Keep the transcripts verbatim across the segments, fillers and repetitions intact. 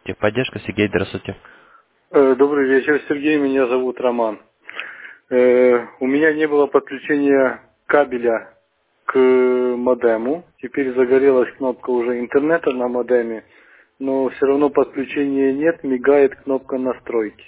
Техподдержка, Сергей, здравствуйте. Э, Добрый вечер, Сергей, меня зовут Роман. Э, У меня не было подключения кабеля к модему. Теперь загорелась кнопка уже интернета на модеме, но все равно подключения нет, мигает кнопка настройки.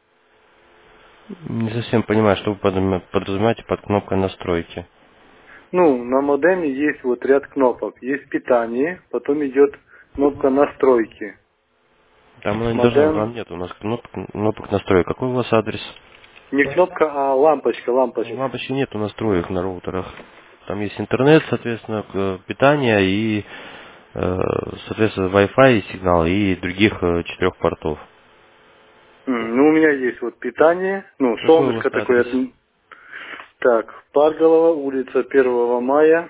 Не совсем понимаю, что вы подразума- подразумеваете под кнопкой настройки. Ну, на модеме есть вот ряд кнопок. Есть питание, потом идет кнопка настройки. Там она не должна, Модем, там нет у нас кнопок, кнопок настроек. Какой у вас адрес? не кнопка, а лампочка, Ну, лампочка. лампочки нету настроек на роутерах. Там есть интернет, соответственно, к- питание и, э, соответственно, Wi-Fi сигнал и других э, четырех портов. М, Ну, у меня есть вот питание, ну, Какой у вас солнышко такое. адрес? от- Так, Парголова, улица первого мая.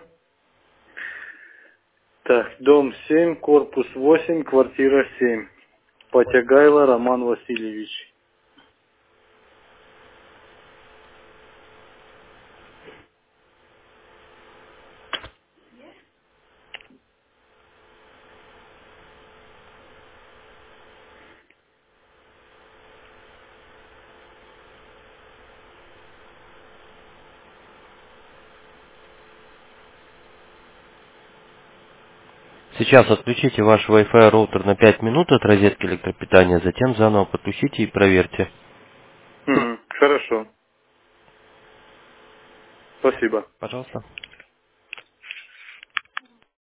Так, дом семь, корпус восемь, квартира семь. Потягайло Роман Васильевич. Сейчас отключите ваш Wi-Fi роутер на пять минут от розетки электропитания, затем заново подключите и проверьте. Мгм, хорошо, спасибо. Пожалуйста.